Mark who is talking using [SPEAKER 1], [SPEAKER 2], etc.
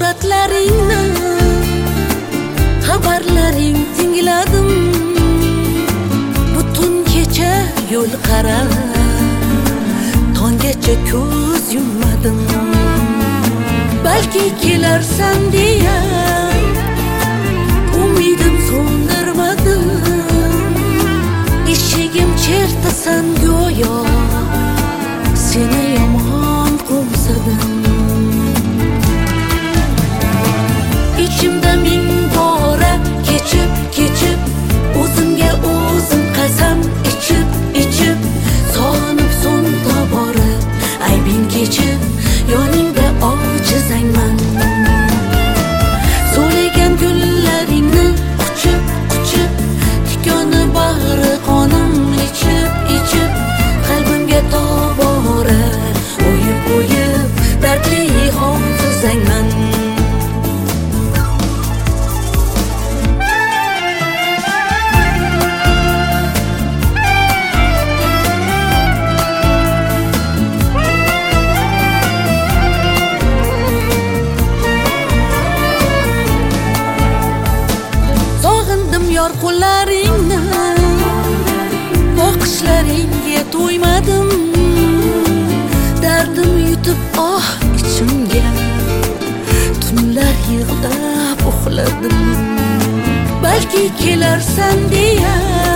[SPEAKER 1] suratlaringni, xabarlaring tingladim. Butun kecha yo'l qarab, tonggacha ko'z yummadim. Balki kelarsan deya umidim so'ndirmadim. Eshigim chertasan go'yo, seni yomon qo'msadim. Ichimda ming bora kechib o'zimga o'zim qasam ichib sog'inib so'ng tobora aybing kechib yoningda ojizangman. So'lagan gullaringni quchib tikoni bag'ri qonim ichib qalbimga tobora o'yib dardli hofizangman. Yor qo'llaringni, boqishlaringga to'ymadim. Dardim yutib ichimga, tunlar yig'lab uxladim. Balki kelarsan deya